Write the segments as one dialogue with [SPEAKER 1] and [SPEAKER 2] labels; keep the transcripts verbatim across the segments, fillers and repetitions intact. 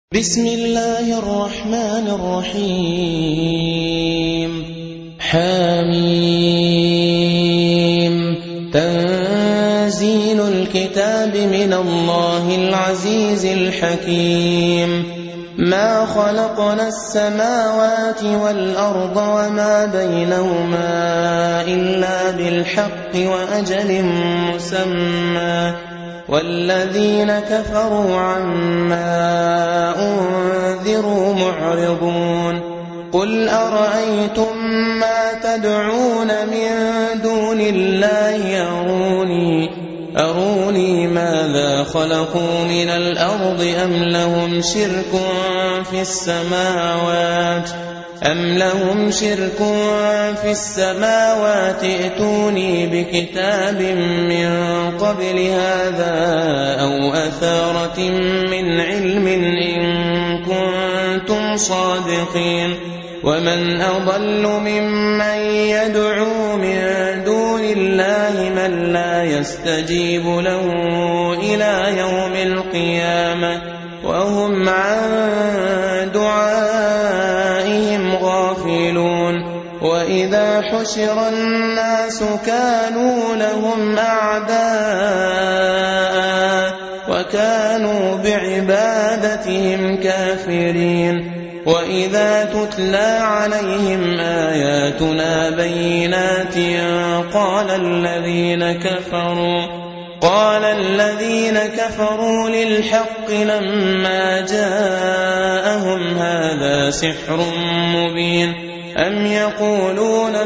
[SPEAKER 1] بسم الله الرحمن الرحيم حميم تنزيل الكتاب من الله العزيز الحكيم ما خلقنا السماوات والأرض وما بينهما إلا بالحق وأجل مسمى والذين كفروا عما أنذروا معرضون قل أرأيتم ما تدعون من دون الله أروني, أروني ماذا خلقوا من الأرض أم لهم شرك في السماوات أم لهم شرك في السماوات ائتوني بكتاب من قبل هذا أو أثارة من علم إن كنتم صادقين ومن أضل ممن يدعو من دون الله من لا يستجيب له إلى يوم القيامة وهم عن دعائهم غافلون وإذا حشر الناس كانوا لهم أعداء وكانوا بعبادتهم كافرين وإذا تتلى عليهم آياتنا بينات قال الذين كفروا قال الذين كفروا للحق لما جاءهم هذا سحر مبين أم يقولون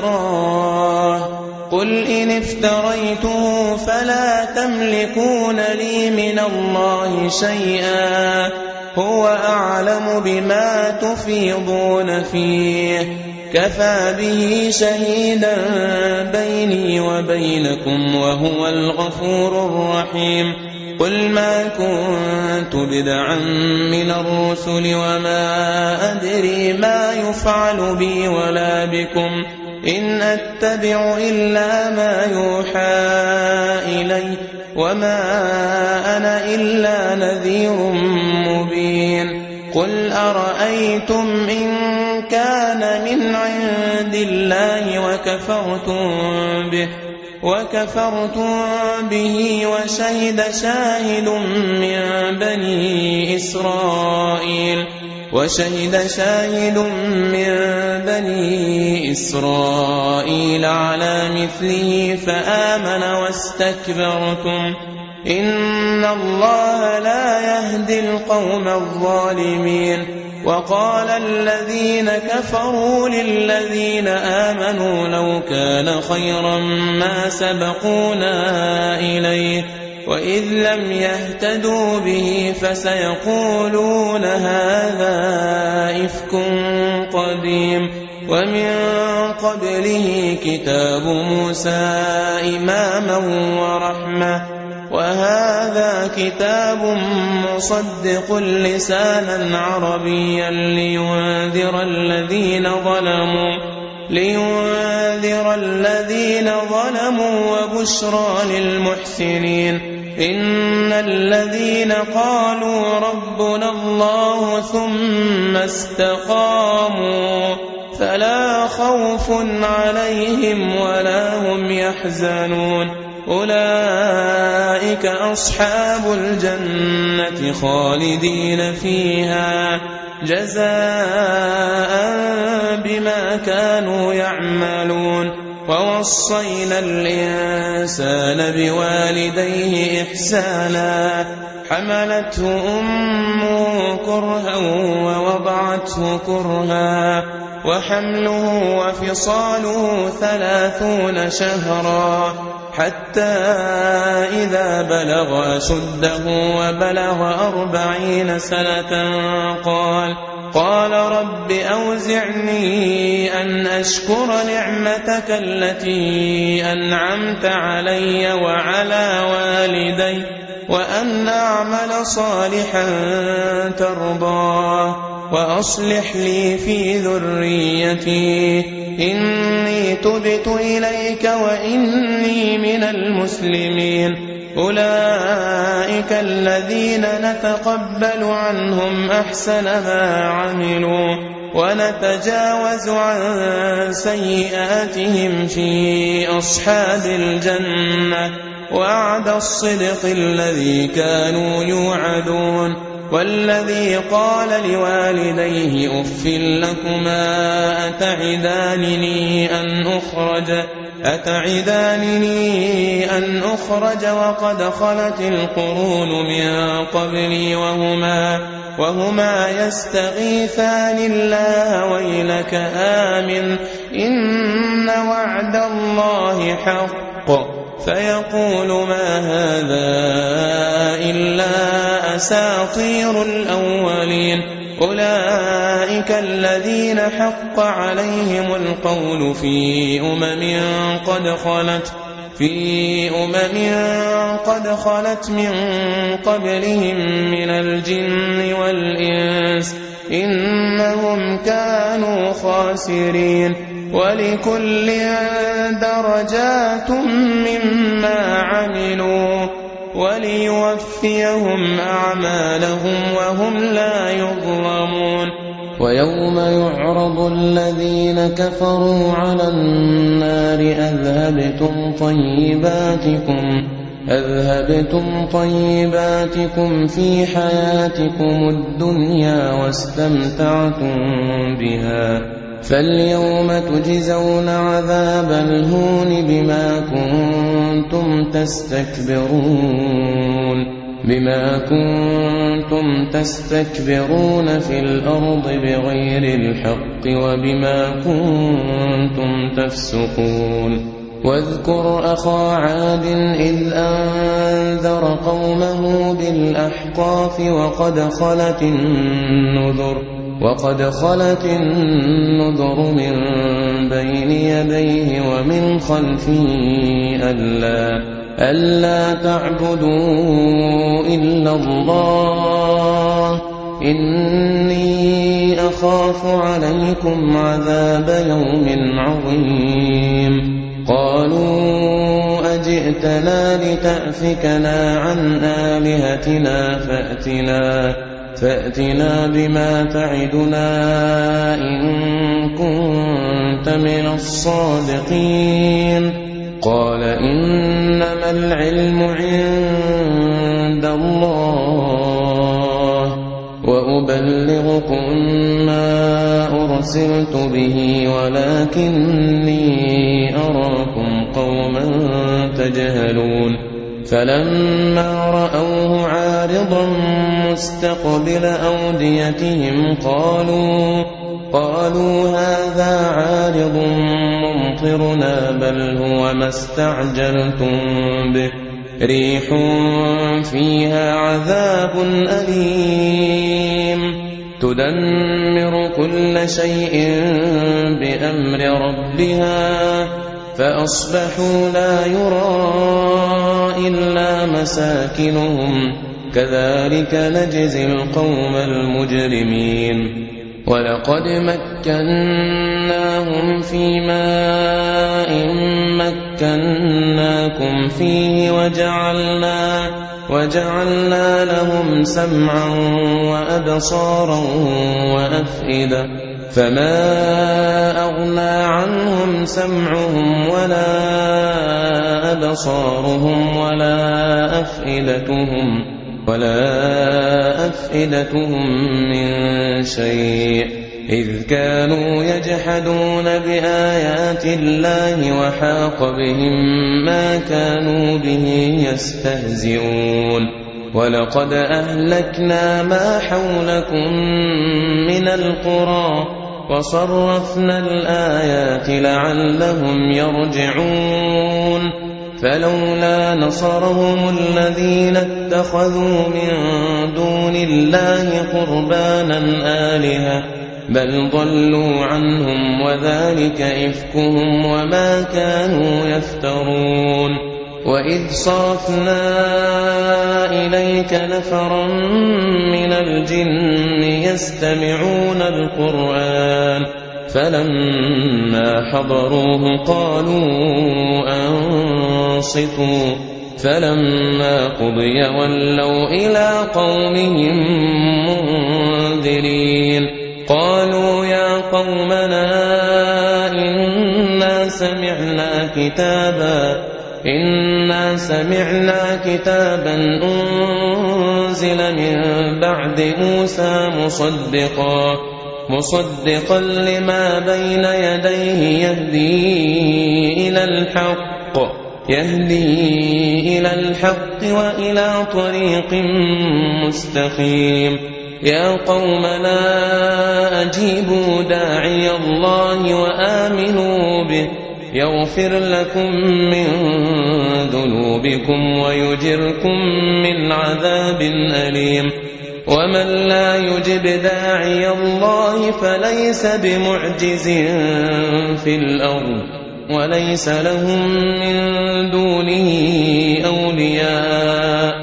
[SPEAKER 1] افتراه قل إن افتريته فلا تملكون لي من الله شيئا هو أعلم بما تفيضون فيه كفى به شهيدا بيني وبينكم وهو الغفور الرحيم قل ما كنت بدعا من الرسل وما أدري ما يفعل بي ولا بكم إن أتبع إلا ما يوحى إلي وما أنا إلا نذير مبين قل أرأيتم إن كان من عند الله وكفرتم به وكفرتم به وشهد شاهد من بني إسرائيل وشهد شاهد من بني إسرائيل على مثله فآمن واستكبرتم إن الله لا يهدي القوم الظالمين وقال الذين كفروا للذين آمنوا لو كان خيرا ما سبقونا إليه وإذ لم يهتدوا به فسيقولون هذا إفك قديم ومن قبله كتاب موسى إماما ورحمة وهذا كتاب مصدق لسانا عربيا لينذر الذين ظلموا لينذر الذين ظلموا وبشرى للمحسنين إن الذين قالوا ربنا الله ثم استقاموا فلا خوف عليهم ولا هم يحزنون أولئك أصحاب الجنة خالدين فيها جزاء بما كانوا يعملون ووصينا الإنسان بوالديه إحسانا حملته أمه كرها ووضعته كرها وحمله وفصاله ثلاثون شهرا حتى إذا بلغ أشده وبلغ أربعين سنة قال قال رب أوزعني أن أشكر نعمتك التي أنعمت علي وعلى والدي وأن أعمل صالحا ترضاه وأصلح لي في ذريتي إني تبت إليك وإني من المسلمين أولئك الذين نتقبل عنهم أحسن ما عملوا ونتجاوز عن سيئاتهم في أصحاب الجنة وعد الصدق الذي كانوا يوعدون والذي قال لوالديه أف لكما أتعدانني أن أخرج أتعدانني أن أخرج وقد خلت القرون من قبلي وهما, وهما يستغيثان الله ويلك آمن إن وعد الله حق فيقول ما هذا إلا أساطير الأولين أولئك الذين حق عليهم القول في أمم قد خلت في أمم قد خلت من قبلهم من الجن والإنس إنهم كانوا خاسرين ولكل درجات مما عملوا وليوفيهم أعمالهم وهم لا يظلمون
[SPEAKER 2] ويوم يعرض الذين كفروا على النار أذهبتم طيباتكم أذهبتم طيباتكم في حياتكم الدنيا واستمتعتم بها فاليوم تجزون عذاب الهون بما كنتم تستكبرون بما كنتم تستكبرون في الأرض بغير الحق وبما كنتم تفسقون واذكر أخا عاد إذ أنذر قومه بالأحقاف وقد خلت النذر وقد خلت النذر من بين يديه ومن خلفه ألا ألا تعبدوا إلا الله إني أخاف عليكم عذاب يوم عظيم قالوا أجئتنا لتأفكنا عن آلهتنا فأتنا فأتنا بما تعدنا إن كنت من الصادقين قال إنما العلم عند الله وأبلغكم ما أرسلت به ولكني أراكم قوما تجهلون فلما رأوه عارضا مستقبل أوديتهم قالوا قالوا هذا عارض ممطرنا بل هو ما استعجلتم به ريح فيها عذاب أليم تدمر كل شيء بأمر ربها فأصبحوا لا يرى إلا مساكنهم كذلك نجزي القوم المجرمين ولقد مكناهم في ماء مكناكم فيه وجعلنا وجعلنا لهم سمعا وأبصارا وأفئدة فما أغنى عنهم سمعهم ولا أبصارهم ولا أفئدتهم ولا أفئدتهم من شيء إذ كانوا يجحدون بآيات الله وحاق بهم ما كانوا به يستهزئون ولقد أهلكنا ما حولكم من القرى وصرفنا الآيات لعلهم يرجعون فلولا نصرهم الذين اتخذوا من دون الله قربانا آلهة بل ضلوا عنهم وذلك إفكهم وما كانوا يفترون وإذ صرفنا إليك نفرا من الجن يستمعون القرآن فلما حضروه قالوا أنصتوا فلما قضي ولوا إلى قومهم منذرين قالوا يا قومنا إنا سمعنا كتابا إنا سمعنا كتابا أنزل من بعد موسى مصدقا مصدقا لما بين يديه يهدي إلى الحق يهدي إلى الحق وإلى طريق مستقيم يا قومنا أجيبوا داعي الله وآمنوا به يغفر لكم من ذنوبكم ويجركم من عذاب أليم ومن لا يجب داعي الله فليس بمعجز في الأرض وليس لهم من دونه أولياء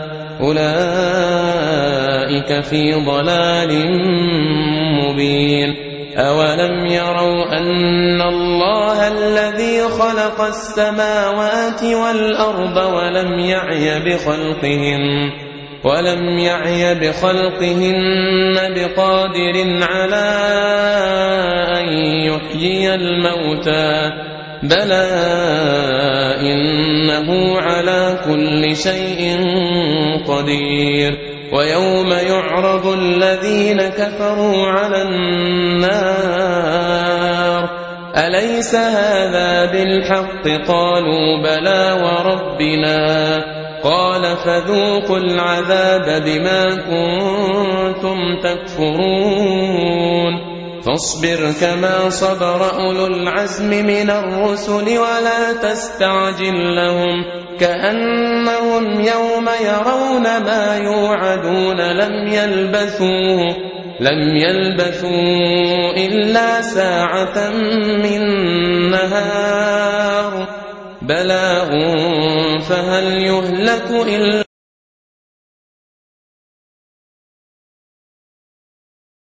[SPEAKER 2] أولئك في ضلال مبين أولم يروا أن الله الذي خلق السماوات والأرض ولم يعي بخلقهن ولم يعي بخلقهن بقادر على أن يحيي الموتى بلى إنه على كل شيء قدير ويوم يعرض الذين كفروا على النار أليس هذا بالحق قالوا بلى وربنا قال فذوقوا العذاب بما كنتم تكفرون فاصبر كما صبر أولو العزم من الرسل ولا تستعجل لهم كأنهم يوم يرون ما يوعدون لم يلبثوا لم يلبثوا إلا ساعة من نهار بلاغ فهل يهلك إلا